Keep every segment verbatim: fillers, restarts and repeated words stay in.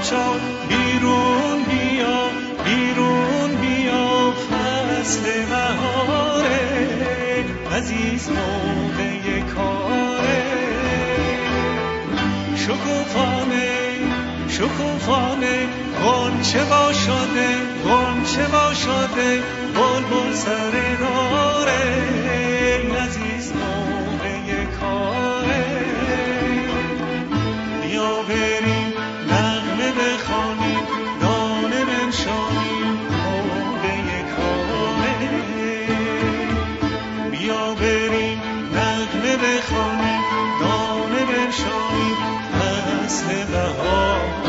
پاچال بیرون بیا، بیرون بیا، فصل بهاره، عزیز موقع کاره. شکوفانه شکوفانه غنچه وا شده، غنچه وا شده، بلبل سر داره، عزیز موقع کاره. بیا بریم نغمه بخوانیم، دانه بنشانیم، موقع کاره. بیا بریم نغمه بخوانیم، دانه بنشانیم، فصل بهاره.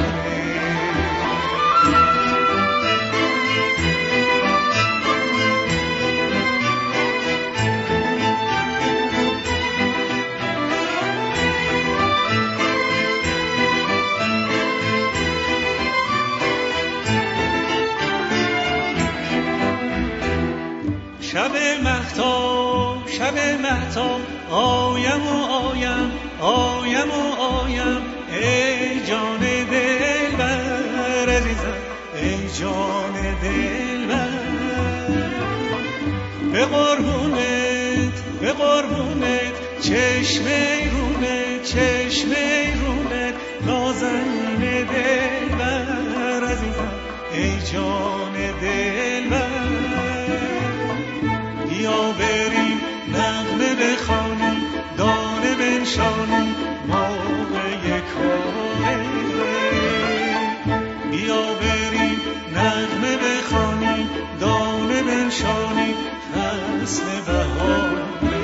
شب مهتاب، شب مهتاب، آیم و آیم، آیم و آیم، ای جان دلبر عزیزم، ای جان دلبر. به قربونت، به قربونت، چشم رونت، چشم رونت، نازنین دلبر عزیزم، ای جان دلبر. بیا بریم نغمه بخوانیم، دانه بنشانیم، موقع کاره. بیا بریم نغمه بخوانیم، دانه بنشانیم، فصل بهاره.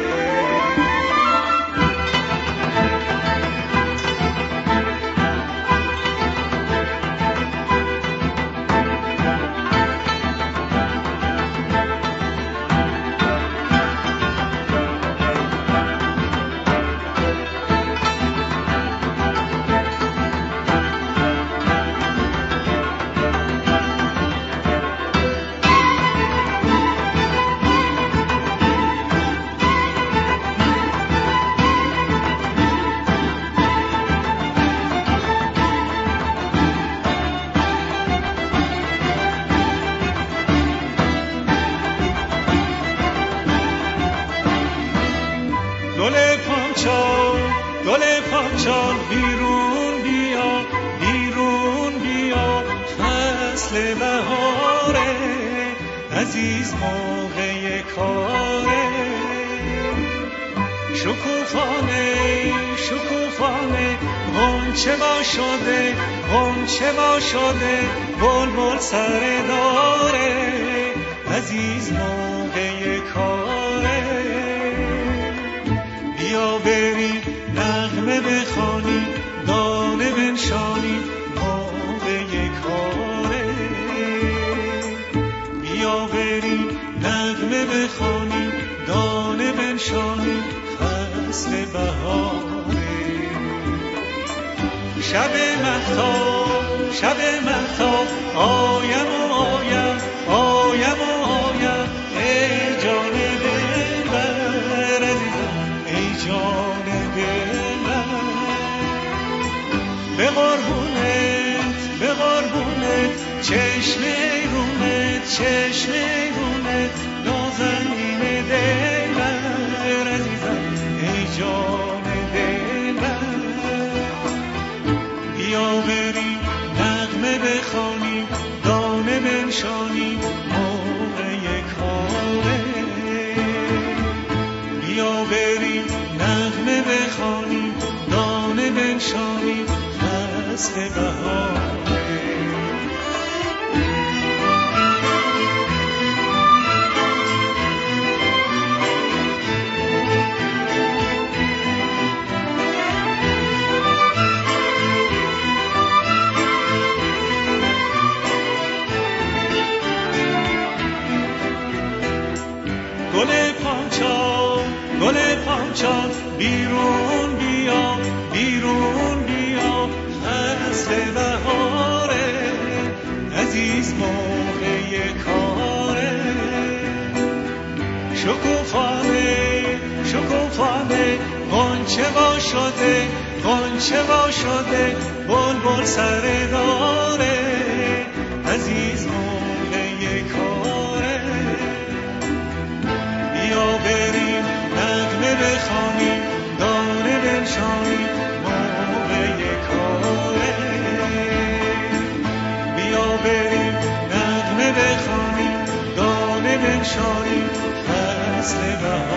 گل پاچال بیرون بیا، بیرون بیا، فصل بهاره، عزیز موقع کاره. شکوفانه شکوفانه غنچه وا شده، غنچه وا شده، بلبل سر داره، عزیز موقع کاره. بیا بریم نغمه بخوانیم، دانه بنشانیم، موقع کاره. بیا بریم نغمه بخوانیم، دانه بنشانیم، فصل بهاره. شب مهتاب، شب مهتاب، آیم و آیم، آیم و آیم، ای جان دلبر عزیزم، ای جان دلبر. به قربونت، به قربونت، چشم رونت، چشم رونت، نازنین دلبر عزیزم، ای جان دلبر. بیا بریم نغمه بخوانیم، دانه بنشانیم، موقع کاره. بیا بریم نغمه بخوانیم، دانه بنشانیم، فصل بهاره. گل پاچال، گل پاچال بیرون بیا، بیرون بیا، فصل بهاره، عزیز موقع کاره. شکوفانه شکوفانه غنچه وا شده غنچه وا شده بلبل سر داره عزیز موقع کاره بیا بریم نغمه بخوانیم دانه بنشانیم موقع کاره بیا بریم نغمه بخوانیم دانه بنشانیم فصل بهار